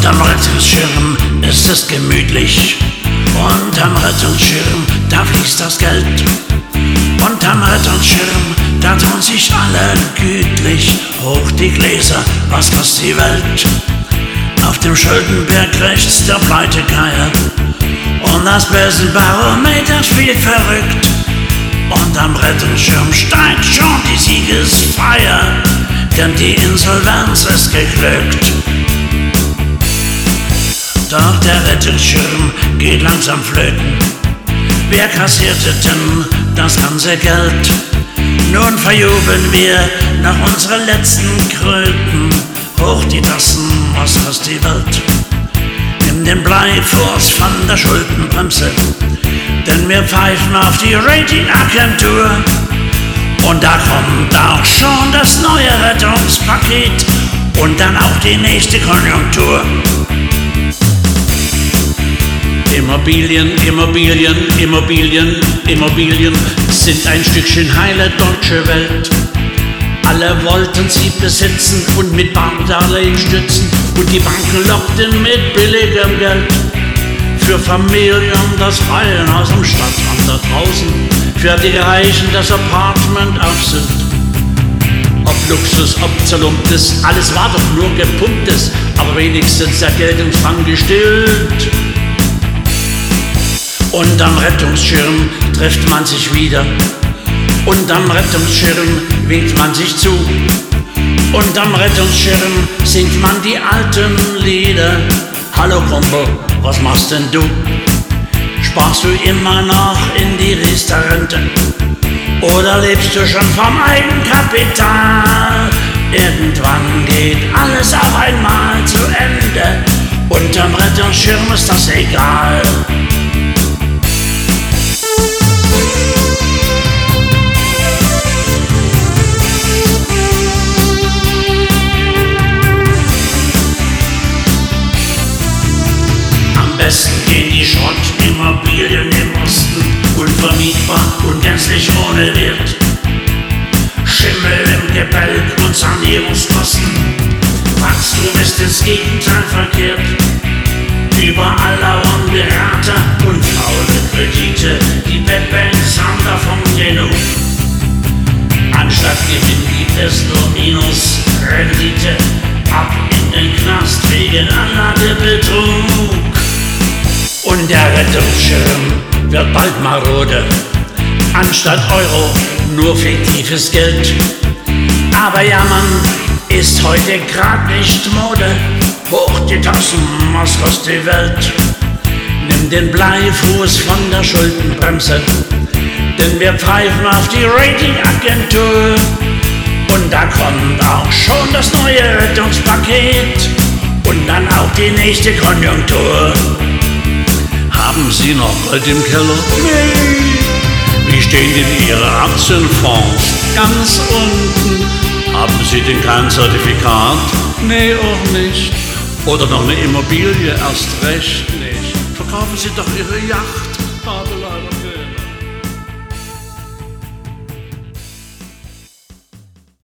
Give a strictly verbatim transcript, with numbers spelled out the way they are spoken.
Unterm Rettungsschirm ist es gemütlich. Unterm Rettungsschirm, da fließt das Geld. Unterm Rettungsschirm, da tun sich alle gütlich. Hoch die Gläser, was kostet die Welt? Auf dem Schuldenberg rechts der Pleitegeier. Und das Börsenbarometer spielt verrückt. Unterm Rettungsschirm steigt schon die Siegesfeier, denn die Insolvenz ist geglückt. Doch der Rettungsschirm geht langsam flöten. Wer kassierte denn das ganze Geld? Nun verjubeln wir nach unseren letzten Kröten. Hoch die Tassen, was kostet die Welt? Nimm den Bleifuß von der Schuldenbremse, denn wir pfeifen auf die Ratingagentur. Und da kommt auch schon das neue Rettungspaket und dann auch die nächste Konjunktur. Immobilien, Immobilien, Immobilien, Immobilien sind ein Stückchen heile deutsche Welt. Alle wollten sie besitzen und mit Bankdarlehen stützen, und die Banken lockten mit billigem Geld. Für Familien das Reihenhaus am Stadtrand da draußen, für die Reichen das Apartment auf Sylt. Ob Luxus, ob Zerlumptes, alles war doch nur Gepumptes, aber wenigstens der Geldempfang gestillt. Unterm Rettungsschirm trifft man sich wieder. Unterm Rettungsschirm winkt man sich zu. Unterm Rettungsschirm singt man die alten Lieder. Hallo Kumpel, was machst denn du? Sparst du immer noch in die Riester-Rente? Oder lebst du schon vom Eigenkapital? Irgendwann geht alles auf einmal zu Ende. Unterm Rettungsschirm ist das egal. Am besten gehen die Schrottimmobilien im Osten, unvermietbar und gänzlich ohne Wert. Schimmel im Gebälk und Sanierungskosten. Wachstum ist ins Gegenteil verkehrt. Überall lauern Berater und faule Kredite. Die Webbanks haben davon genug. Anstatt Gewinn gibt es nur Minusrendite. Ab in den Knast wegen Anlagebetrug. Und der Rettungsschirm wird bald marode. Anstatt Euro nur fiktives Geld. Aber jammern ist heute grad nicht Mode. Hoch die Tassen, was kostet die Welt? Nimm den Bleifuß von der Schuldenbremse, denn wir pfeifen auf die Ratingagentur. Und da kommt auch schon das neue Rettungspaket und dann auch die nächste Konjunktur. Haben Sie noch Gold im Keller? Nee. Wie stehen denn Ihre Aktienfonds? Ganz unten. Haben Sie denn kein Zertifikat? Nee, auch nicht. Oder noch eine Immobilie? Erst recht nicht. Verkaufen Sie doch Ihre Yacht.